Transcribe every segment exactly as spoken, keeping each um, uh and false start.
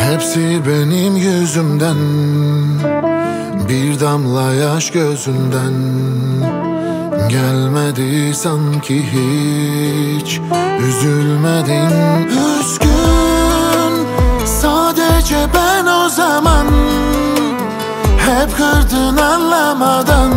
Hepsi benim yüzümden, bir damla yaş gözünden gelmedi sanki hiç. Üzülmedin, üzgün sadece ben o zaman. Hep kırdın anlamadan,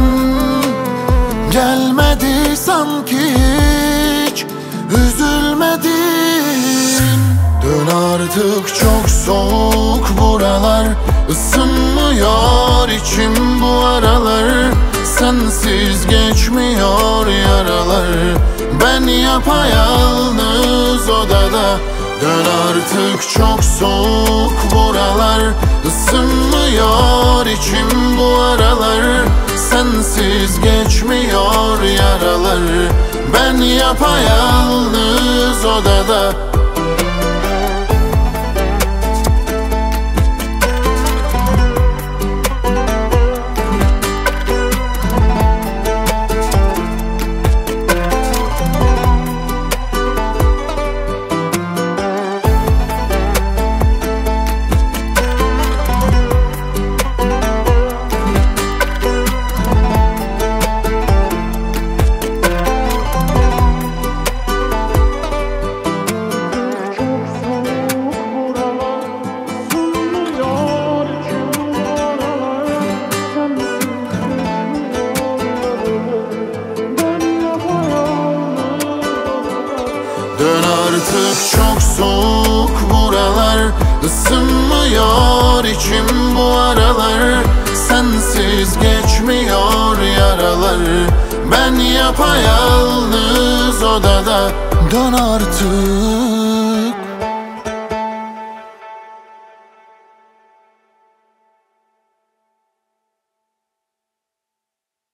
gelmedi sanki hiç. Üzülmedin. Dön artık, çok soğuk buralar, ısınmıyor içim bu aralar. Sensiz geçmiyor yaralar, ben yapayalnız odada. Dön artık, çok soğuk buralar, ısınmıyor içim bu aralar. Sensiz geçmiyor yaralar, ben yapayalnız odada. Dön artık, çok soğuk buralar, ısınmıyor içim bu aralar. Sensiz geçmiyor yaralar, ben yapayalnız odada. Dön artık.